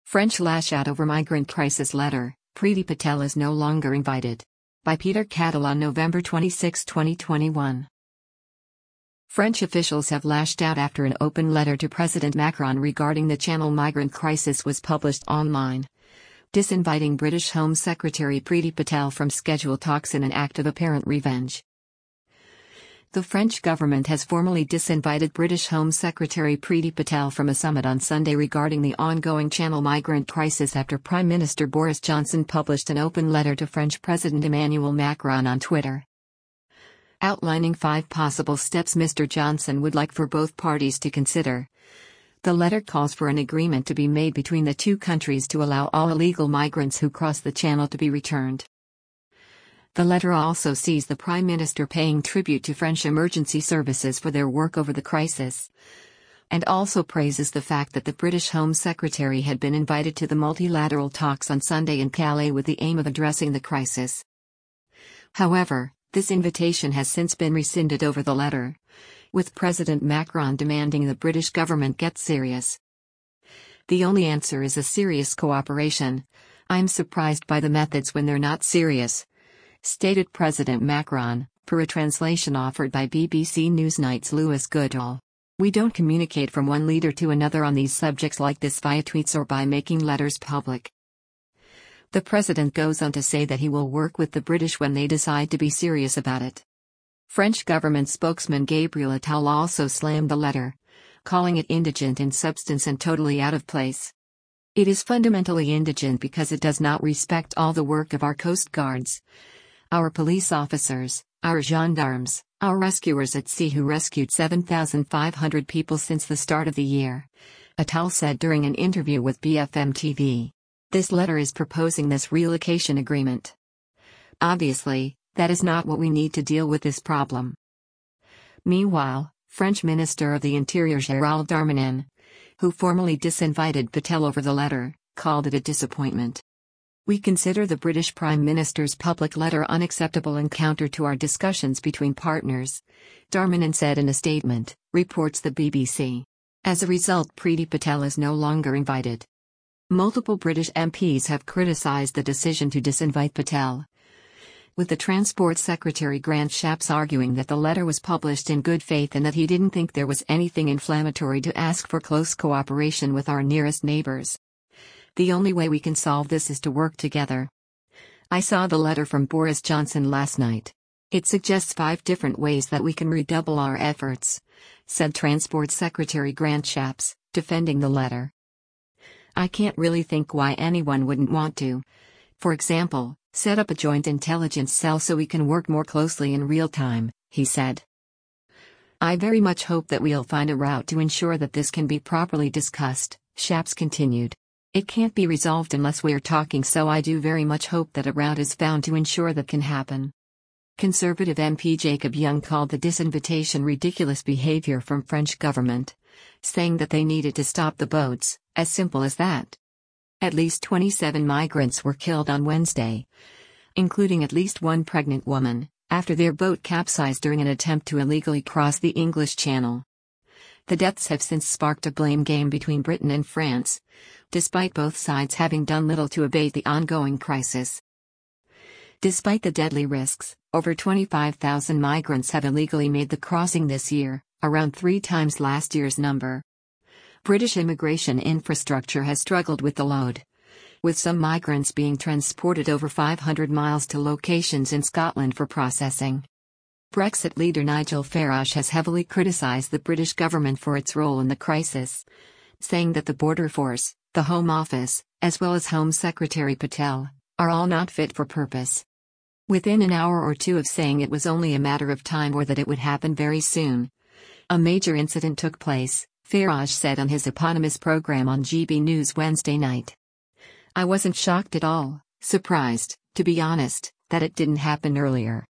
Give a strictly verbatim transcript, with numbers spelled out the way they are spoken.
French lash out over migrant crisis letter, Priti Patel is no longer invited. By Peter Cattle on November twenty-sixth, twenty twenty-one. French officials have lashed out after an open letter to President Macron regarding the Channel migrant crisis was published online, disinviting British Home Secretary Priti Patel from scheduled talks in an act of apparent revenge. The French government has formally disinvited British Home Secretary Priti Patel from a summit on Sunday regarding the ongoing Channel migrant crisis after Prime Minister Boris Johnson published an open letter to French President Emmanuel Macron on Twitter, outlining five possible steps Mister Johnson would like for both parties to consider. The letter calls for an agreement to be made between the two countries to allow all illegal migrants who cross the Channel to be returned. The letter also sees the Prime Minister paying tribute to French emergency services for their work over the crisis, and also praises the fact that the British Home Secretary had been invited to the multilateral talks on Sunday in Calais with the aim of addressing the crisis. However, this invitation has since been rescinded over the letter, with President Macron demanding the British government get serious. The only answer is a serious cooperation. I'm surprised by the methods when they're not serious, stated President Macron, per a translation offered by B B C Newsnight's Lewis Goodall. We don't communicate from one leader to another on these subjects like this via tweets or by making letters public. The president goes on to say that he will work with the British when they decide to be serious about it. French government spokesman Gabriel Attal also slammed the letter, calling it indigent in substance and totally out of place. It is fundamentally indigent because it does not respect all the work of our coast guards, our police officers, our gendarmes, our rescuers at sea who rescued seven thousand five hundred people since the start of the year, Attal said during an interview with B F M T V. This letter is proposing this relocation agreement. Obviously, that is not what we need to deal with this problem. Meanwhile, French Minister of the Interior Gérald Darmanin, who formally disinvited Patel over the letter, called it a disappointment. We consider the British Prime Minister's public letter unacceptable and counter to our discussions between partners, Darmanin said in a statement, reports the B B C. As a result, Priti Patel is no longer invited. Multiple British M Ps have criticised the decision to disinvite Patel, with the Transport Secretary Grant Shapps arguing that the letter was published in good faith and that he didn't think there was anything inflammatory to ask for close cooperation with our nearest neighbours. The only way we can solve this is to work together. I saw the letter from Boris Johnson last night. It suggests five different ways that we can redouble our efforts, said Transport Secretary Grant Shapps, defending the letter. I can't really think why anyone wouldn't want to, for example, set up a joint intelligence cell so we can work more closely in real time, he said. I very much hope that we'll find a route to ensure that this can be properly discussed, Shapps continued. It can't be resolved unless we're talking, so I do very much hope that a route is found to ensure that can happen. Conservative M P Jacob Young called the disinvitation ridiculous behavior from French government, saying that they needed to stop the boats, as simple as that. At least twenty-seven migrants were killed on Wednesday, including at least one pregnant woman, after their boat capsized during an attempt to illegally cross the English Channel. The deaths have since sparked a blame game between Britain and France, despite both sides having done little to abate the ongoing crisis. Despite the deadly risks, over twenty-five thousand migrants have illegally made the crossing this year, around three times last year's number. British immigration infrastructure has struggled with the load, with some migrants being transported over five hundred miles to locations in Scotland for processing. Brexit leader Nigel Farage has heavily criticised the British government for its role in the crisis, saying that the Border Force, the Home Office, as well as Home Secretary Patel, are all not fit for purpose. Within an hour or two of saying it was only a matter of time or that it would happen very soon, a major incident took place, Farage said on his eponymous program on G B News Wednesday night. I wasn't shocked at all, surprised, to be honest, that it didn't happen earlier.